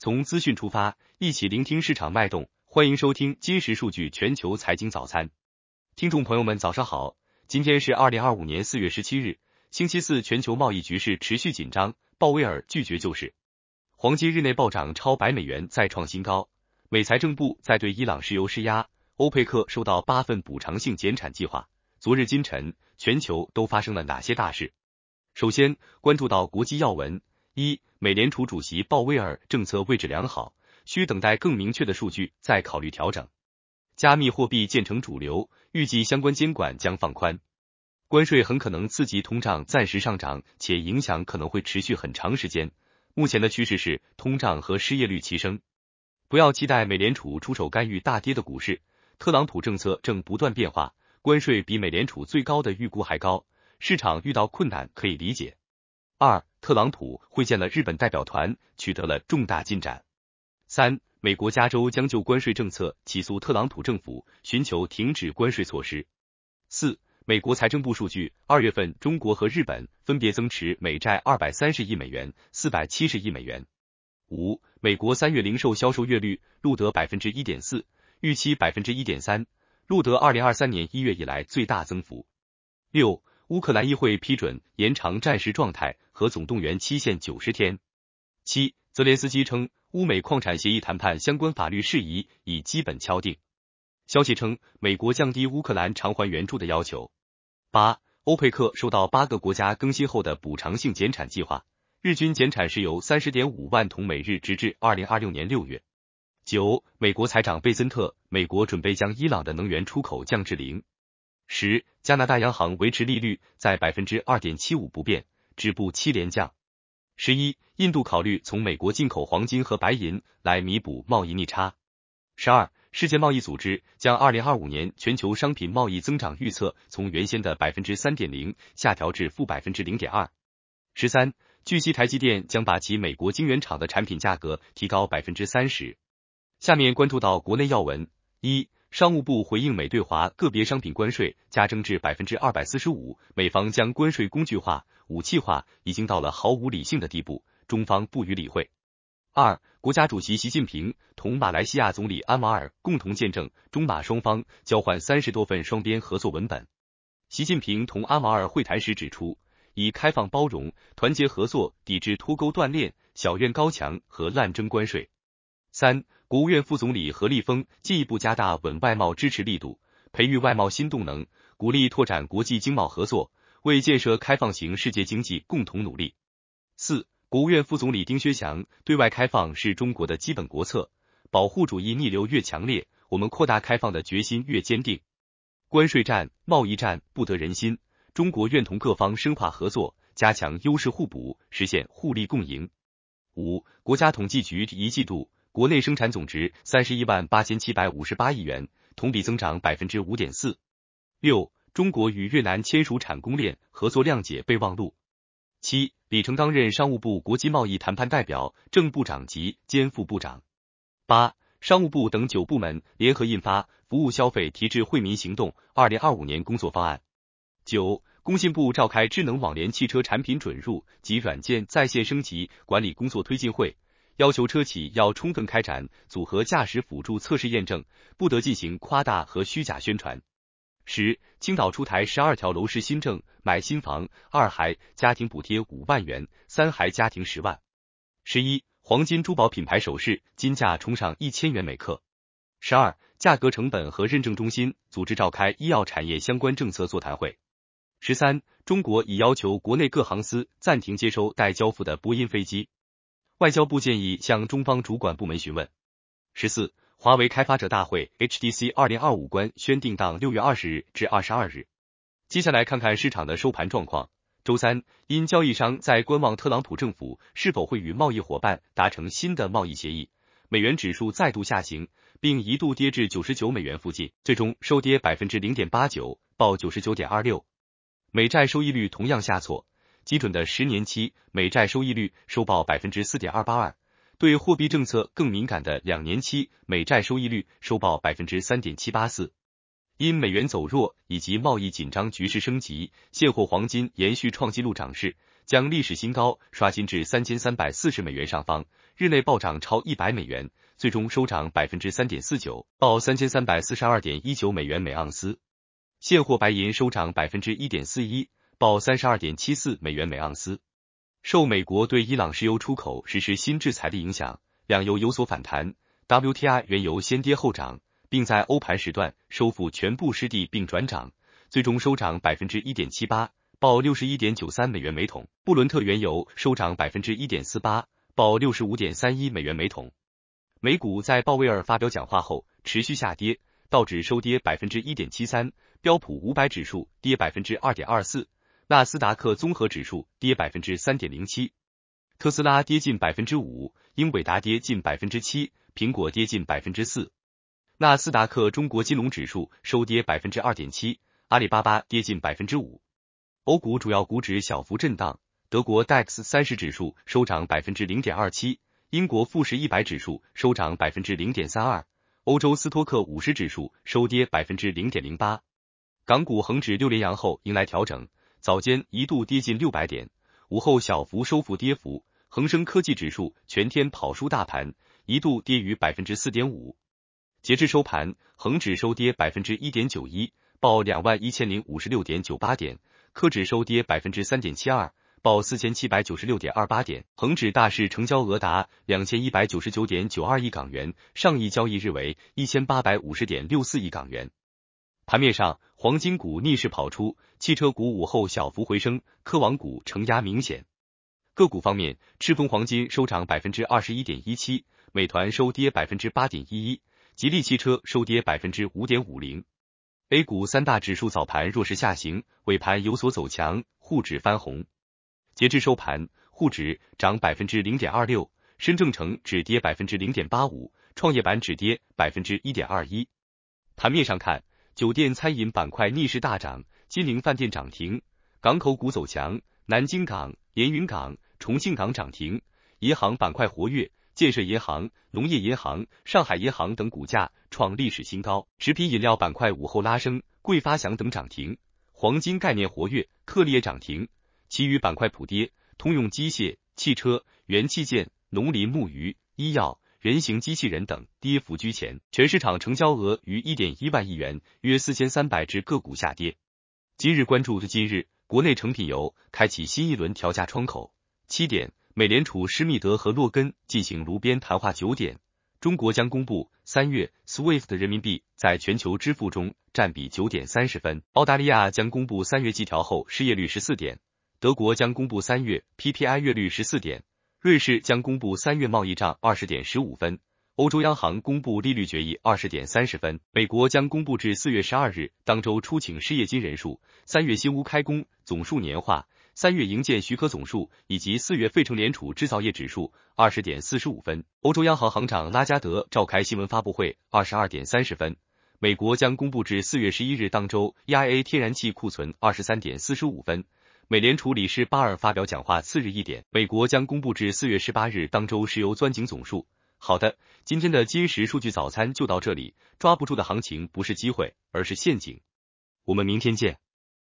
从资讯出发，一起聆听市场脉动。欢迎收听今时数据全球财经早餐。听众朋友们早上好，今天是2025年4月17日，星期四，全球贸易局势持续紧张，鲍威尔拒绝救市。黄金日内暴涨超100美元，再创新高。美财政部在对伊朗石油施压，欧佩克收到8份补偿性减产计划。昨日今晨，全球都发生了哪些大事？首先关注到国际要闻。一、美联储主席鲍威尔政策位置良好，需等待更明确的数据再考虑调整。加密货币渐成主流，预计相关监管将放宽。关税很可能刺激通胀暂时上涨，且影响可能会持续很长时间。目前的趋势是通胀和失业率齐升。不要期待美联储出手干预大跌的股市，特朗普政策正不断变化，关税比美联储最高的预估还高，市场遇到困难可以理解。二、特朗普会见了日本代表团，取得了重大进展。三、美国加州将就关税政策起诉特朗普政府，寻求停止关税措施。四、美国财政部数据，2月份中国和日本分别增持美债230亿美元、470亿美元。五、美国3月零售销售月率录得 1.4%， 预期 1.3%， 录得2023年1月以来最大增幅。六、乌克兰议会批准延长战时状态和总动员期限90天。七、泽连斯基称，乌美矿产协议谈判相关法律事宜已基本敲定。消息称，美国降低乌克兰偿还援助的要求。八、欧佩克收到8个国家更新后的补偿性减产计划，日均减产石油 30.5 万桶每日，直至2026年6月。九、美国财长贝森特，美国准备将伊朗的能源出口降至0。10、加拿大央行维持利率在 2.75% 不变，止步7连降。11、印度考虑从美国进口黄金和白银来弥补贸易逆差。12、世界贸易组织将2025年全球商品贸易增长预测从原先的 3.0% 下调至负 0.2%。13、据悉台积电将把其美国晶圆厂的产品价格提高 30%。下面关注到国内要闻。一、商务部回应美对华个别商品关税加征至 245%， 美方将关税工具化、武器化，已经到了毫无理性的地步，中方不予理会。二、国家主席习近平同马来西亚总理安瓦尔共同见证中马双方交换30多份双边合作文本。习近平同安瓦尔会谈时指出，以开放包容、团结合作抵制脱钩断链、小院高墙和滥征关税。三、国务院副总理何立峰进一步加大稳外贸支持力度，培育外贸新动能，鼓励拓展国际经贸合作，为建设开放型世界经济共同努力。四、国务院副总理丁薛祥，对外开放是中国的基本国策，保护主义逆流越强烈，我们扩大开放的决心越坚定。关税战、贸易战不得人心，中国愿同各方深化合作，加强优势互补，实现互利共赢。五、国家统计局一季度国内生产总值318758亿元，同比增长 5.4%。六、中国与越南签署产供链合作谅解备忘录。七、李成钢任商务部国际贸易谈判代表、正部长及兼副部长。八、商务部等9部门联合印发《服务消费提质惠民行动2025年工作方案》。九、工信部召开智能网联汽车产品准入及软件在线升级管理工作推进会，要求车企要充分开展组合驾驶辅助测试验证，不得进行夸大和虚假宣传。10、青岛出台12条楼市新政，买新房2孩家庭补贴5万元，3孩家庭10万。11、黄金珠宝品牌首饰金价冲上1000元每克。12、价格成本和认证中心组织召开医药产业相关政策座谈会。13、中国已要求国内各航司暂停接收待交付的波音飞机，外交部建议向中方主管部门询问。14、华为开发者大会 HTC 2025官宣定档6月20日至22日。接下来看看市场的收盘状况。周三，因交易商在观望特朗普政府是否会与贸易伙伴达成新的贸易协议，美元指数再度下行，并一度跌至99美元附近，最终收跌 0.89%， 报 99.26。美债收益率同样下挫，基准的10年期美债收益率收报 4.282%， 对货币政策更敏感的2年期美债收益率收报 3.784%。因美元走弱以及贸易紧张局势升级，现货黄金延续创纪录涨势，将历史新高刷新至3340美元上方， 日内暴涨超100美元，最终收涨 3.49%， 报 3342.19 美元每盎司。现货白银收涨 1.41%， 报 32.74 美元每盎司。受美国对伊朗石油出口实施新制裁的影响，两油有所反弹 ，WTI 原油先跌后涨，并在欧盘时段收复全部失地并转涨，最终收涨 1.78%， 报 61.93 美元每桶。布伦特原油收涨 1.48%， 报 65.31 美元每桶。美股在鲍威尔发表讲话后持续下跌，道指收跌 1.73%， 标普500指数跌 2.24%， 纳斯达克综合指数跌 3.07%， 特斯拉跌近 5%， 英伟达跌近 7%， 苹果跌近 4%。纳斯达克中国金融指数收跌 2.7%， 阿里巴巴跌近 5%。欧股主要股指小幅震荡，德国 DAX 30指数收涨 0.27%， 英国富时100指数收涨 0.32%， 欧洲斯托克50指数收跌 0.08%。港股恒指6连阳后迎来调整，早间一度跌近600点，午后小幅收复跌幅，恒生科技指数全天跑输大盘，一度跌逾 4.5%。截至收盘，恒指收跌 1.91%， 报 21,056.98 点，科指收跌 3.72%， 报 4,796.28 点，恒指大市成交额达 2,199.92 亿港元，上一交易日为 1,850.64 亿港元。盘面上，黄金股逆势跑出，汽车股午后小幅回升，科网股承压明显。个股方面，赤峰黄金收涨 21.17%， 美团收跌 8.11%， 吉利汽车收跌 5.50%。A 股三大指数早盘弱势下行，尾盘有所走强，沪指翻红。截至收盘，沪指涨 0.26%， 深证成指跌 0.85%， 创业板指跌 1.21%。盘面上看，酒店餐饮板块逆势大涨，金陵饭店涨停，港口股走强，南京港、连云港、重庆港涨停，银行板块活跃，建设银行、农业银行、上海银行等股价创历史新高。食品饮料板块午后拉升，桂发祥等涨停，黄金概念活跃，克利也涨停，其余板块普跌，通用机械、汽车、元器件、农林牧渔、医药、人形机器人等跌幅居前，全市场成交额逾 1.1 万亿元，约4300只个股下跌。今日关注的今日，国内成品油开启新一轮调价窗口。7点，美联储施密德和洛根进行炉边谈话。9点，中国将公布3月 SWIFT 人民币在全球支付中占比。9点30分，澳大利亚将公布3月季调后失业率。14点，德国将公布3月 PPI 月率。14点，瑞士将公布3月贸易账。20点15分，欧洲央行公布利率决议。20点30分，美国将公布至4月12日当周出请失业金人数、3月新屋开工总数年化、3月营建许可总数以及4月费城联储制造业指数。20点45分，欧洲央行行长拉加德召开新闻发布会。22点30分，美国将公布至4月11日当周 EIA 天然气库存。23点45分，美联储理事巴尔发表讲话。次日1点，美国将公布至4月18日当周石油钻井总数。好的，今天的今时数据早餐就到这里，抓不住的行情不是机会，而是陷阱。我们明天见。